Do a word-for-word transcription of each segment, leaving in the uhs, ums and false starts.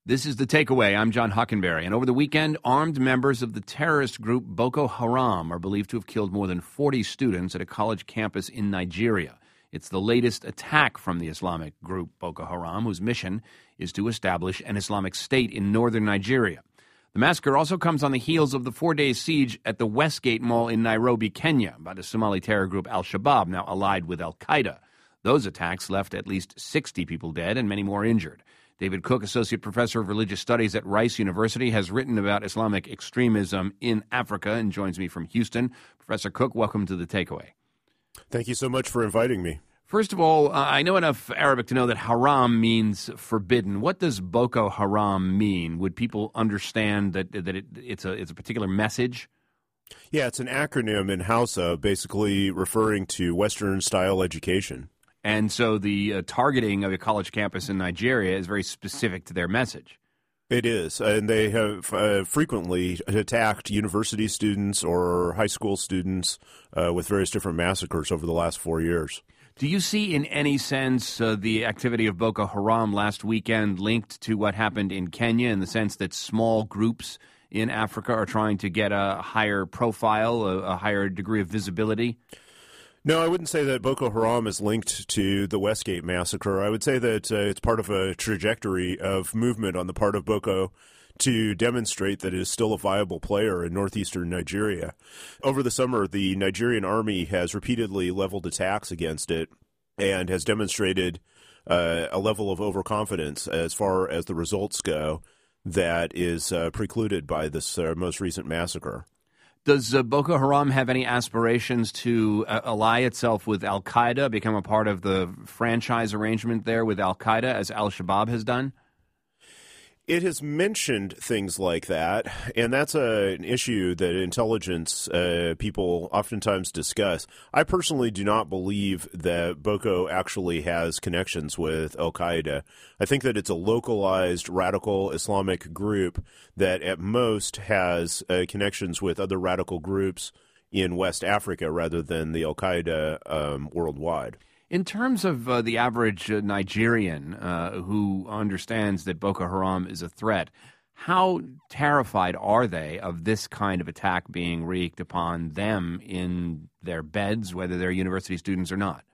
This is The Takeaway. I'm John Hockenberry. And over the weekend, armed members of the terrorist group Boko Haram are believed to have killed more than forty students at a college campus in Nigeria. It's the latest attack from the Islamic group Boko Haram, whose mission is to establish an Islamic state in northern Nigeria. The massacre also comes on the heels of the four-day siege at the Westgate Mall in Nairobi, Kenya, by the Somali terror group Al-Shabaab, now allied with Al-Qaeda. Those attacks left at least sixty people dead and many more injured. David Cook, Associate Professor of Religious Studies at Rice University, has written about Islamic extremism in Africa and joins me from Houston. Professor Cook, welcome to The Takeaway. Thank you so much for inviting me. First of all, uh, I know enough Arabic to know that haram means forbidden. What does Boko Haram mean? Would people understand that that it, it's a it's a particular message? Yeah, it's an acronym in Hausa, basically referring to Western-style education. And so the uh, targeting of a college campus in Nigeria is very specific to their message. It is, and they have uh, frequently attacked university students or high school students uh, with various different massacres over the last four years. Do you see in any sense uh, the activity of Boko Haram last weekend linked to what happened in Kenya, in the sense that small groups in Africa are trying to get a higher profile, a, a higher degree of visibility? No, I wouldn't say that Boko Haram is linked to the Westgate massacre. I would say that uh, it's part of a trajectory of movement on the part of Boko to demonstrate that it is still a viable player in northeastern Nigeria. Over the summer, the Nigerian army has repeatedly leveled attacks against it and has demonstrated uh, a level of overconfidence as far as the results go that is uh, precluded by this uh, most recent massacre. Does uh, Boko Haram have any aspirations to uh, ally itself with Al-Qaeda, become a part of the franchise arrangement there with Al-Qaeda, as Al-Shabaab has done? It has mentioned things like that, and that's a, an issue that intelligence uh, people oftentimes discuss. I personally do not believe that Boko actually has connections with Al-Qaeda. I think that it's a localized radical Islamic group that at most has uh, connections with other radical groups in West Africa rather than the Al-Qaeda um, worldwide. In terms of uh, the average uh, Nigerian uh, who understands that Boko Haram is a threat, how terrified are they of this kind of attack being wreaked upon them in their beds, whether they're university students or not?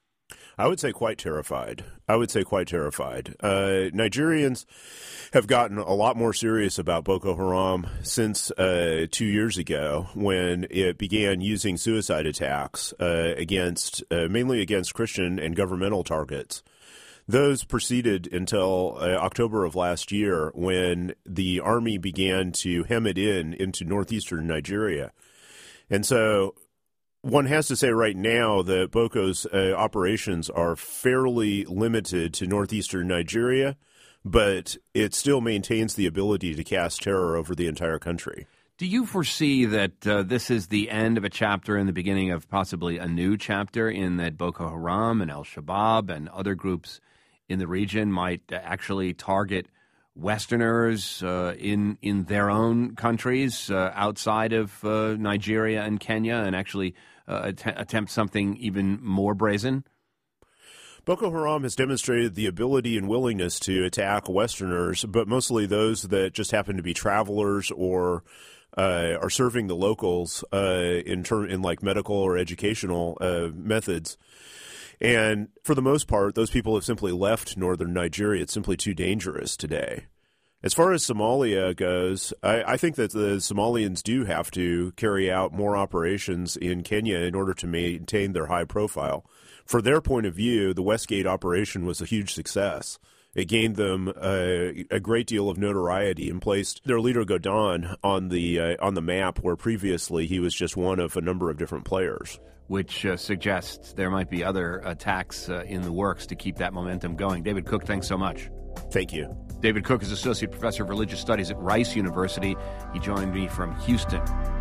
I would say quite terrified. I would say quite terrified. Uh, Nigerians have gotten a lot more serious about Boko Haram since uh, two years ago when it began using suicide attacks uh, against, uh, mainly against Christian and governmental targets. Those proceeded until uh, October of last year when the army began to hem it in into northeastern Nigeria. And so one has to say right now that Boko's uh, operations are fairly limited to northeastern Nigeria, but it still maintains the ability to cast terror over the entire country. Do you foresee that uh, this is the end of a chapter and the beginning of possibly a new chapter, in that Boko Haram and Al-Shabaab and other groups in the region might actually target Westerners uh, in in their own countries uh, outside of uh, Nigeria and Kenya, and actually uh, att- attempt something even more brazen? Boko Haram has demonstrated the ability and willingness to attack Westerners, but mostly those that just happen to be travelers or uh, are serving the locals uh, in ter- in like medical or educational uh, methods. And for the most part, those people have simply left northern Nigeria. It's simply too dangerous today. As far as Somalia goes, I, I think that the Somalians do have to carry out more operations in Kenya in order to maintain their high profile. For their point of view, the Westgate operation was a huge success. It gained them a, a great deal of notoriety and placed their leader Godon on the uh, on the map, where previously he was just one of a number of different players. Which uh, suggests there might be other attacks uh, in the works to keep that momentum going. David Cook, thanks so much. Thank you. David Cook is Associate Professor of Religious Studies at Rice University. He joined me from Houston.